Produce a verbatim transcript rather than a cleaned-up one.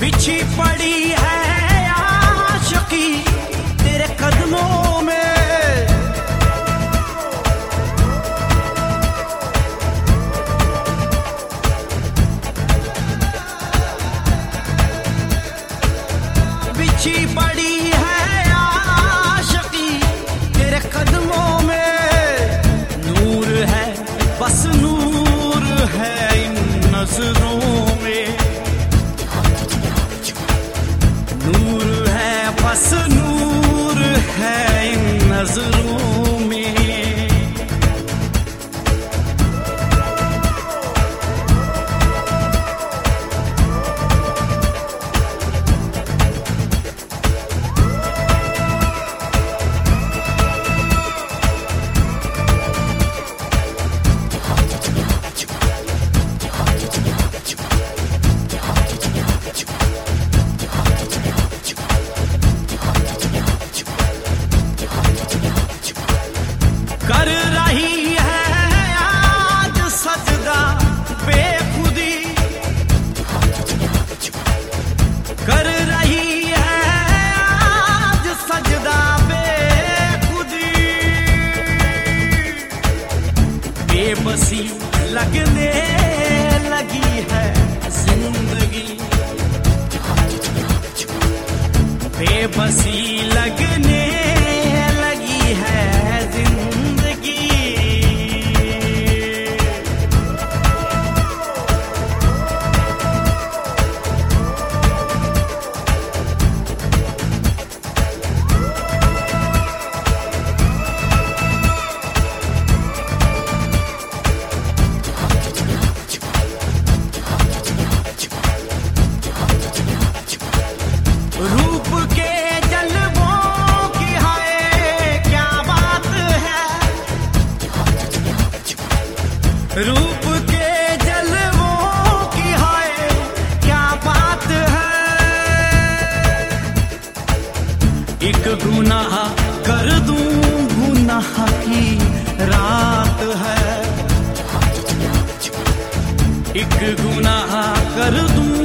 बिछी पड़ी है आशिकी तेरे कदमों में, बिछी पड़ी है आशिकी तेरे कदमों में। नूर है बस नूर है इन नजरों में, नूर है बस नूर है इन नजरों में। कर रही है आज सजदा बेखुदी, कर रही है आज सजदा बेखुदी। बेबसी लगने लगी है जिंदगी, बेबसी लगने लगी है जिंदगी। रूप के जलवों की हाय क्या बात है, रूप के जलवों की हाय क्या बात है। एक गुनाह कर दूं गुनाह की रात है, एक गुनाह कर दूं